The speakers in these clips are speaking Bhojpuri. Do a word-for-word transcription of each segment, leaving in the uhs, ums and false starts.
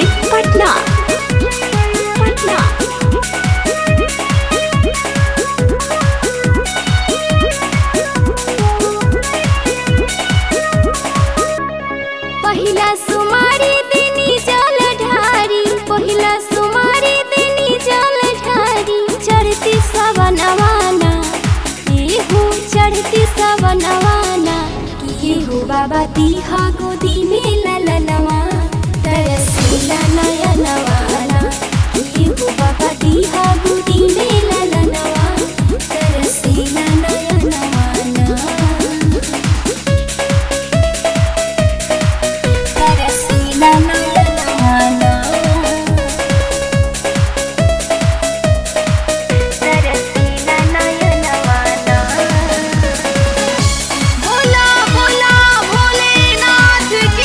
Music Patna Patna पहिला सुमारी देनी जल ढारी पहिला सुमारी देनी जल ढारी चढ़ती सवनवाना येहू चढ़ती सवनवाना येहू बाबा दीहा गोदी में ललनवा तरसीला नयनवाना येहू बाबा दीहा गोदी में ललनवा तरसीला नयनवाना तरसीला नयनवाना तरसीला नयनवाना भोला भोला भोलेनाथ की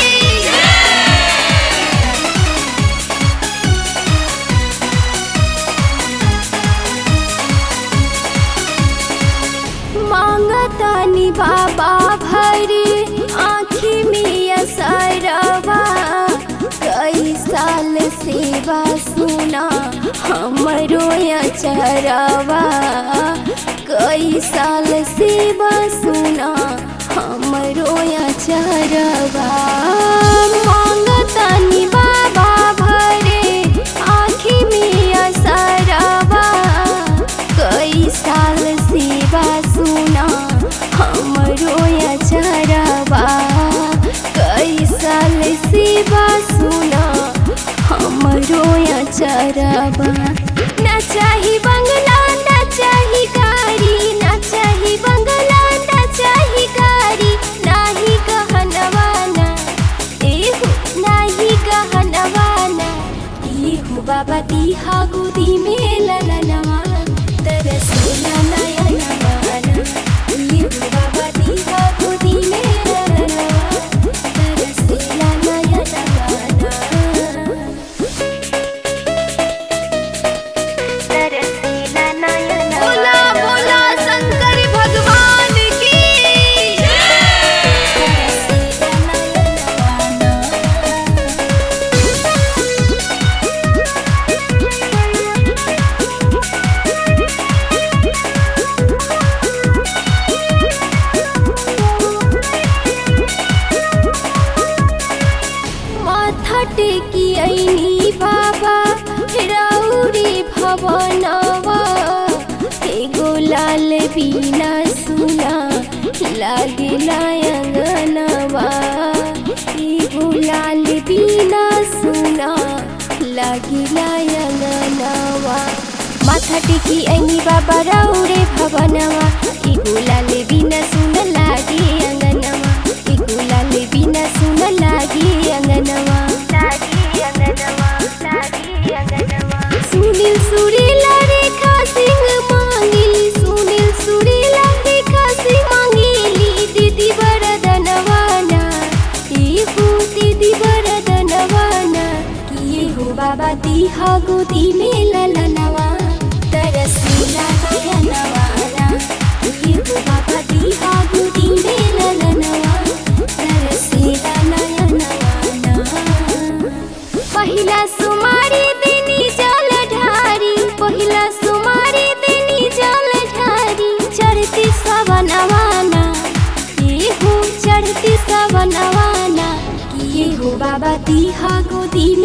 मांगतानी बाबा भरी आँखी में असरवा कई साल सेवा सुना हमरो अचरवा कई साल सेवा सुना हमरो अचरवा मांगतानी बाबा भरे आँखी में असरवा कई साल सेवा सुना हमरो अचरवा कई साल सेवा सुना हमरो अचरवा ना चाही बंगला ना चाही गाड़ी ना चाही बंगला ना चाही गाड़ी नाही कहनवाना एहू नाही कहनवाना एहू बाबा दीहा गोदी में ललनवा तरसीला नयनवाना येहू बाबा दीहा गोदी में ललनवा तरसीला नयनवाना तरसीला नयनवाना भोला भोला शंकर भगवान की तरसीला नयनवाना माथा टेकी ऐनी बाबा राउरी भवनवा एगो लाल बीना सुना लागिला अंगनवा एगो लाल बीना सुना लागिला अंगनवा माथा टेकी ऐनी बाबा राउरे भवनवा एगो लाल बीना सुना लागे अंगनवा एगो लाल बीना सुना लागे अंगनवा लागे अंगनवा लागे अंगनवा सुनील सुरीला रेखा सिंह मांगिली सुनील सुरीला रेखा सिंह मांगिली दीदी वरदनवाना येहू दीदी वरदनवाना येहू बाबा दीहा गोदी में ललनवा तरसीला नयनवाना येहू बाबा दीहा गोदी में ललनवा तरसीला नयनवाना पहिला सुमारी देनी जल ढारी पहिला सुमारी देनी जल ढारी चढ़ती सवनवाना येहू चढ़ती सवनवाना येहू बाबा दीहा गोदी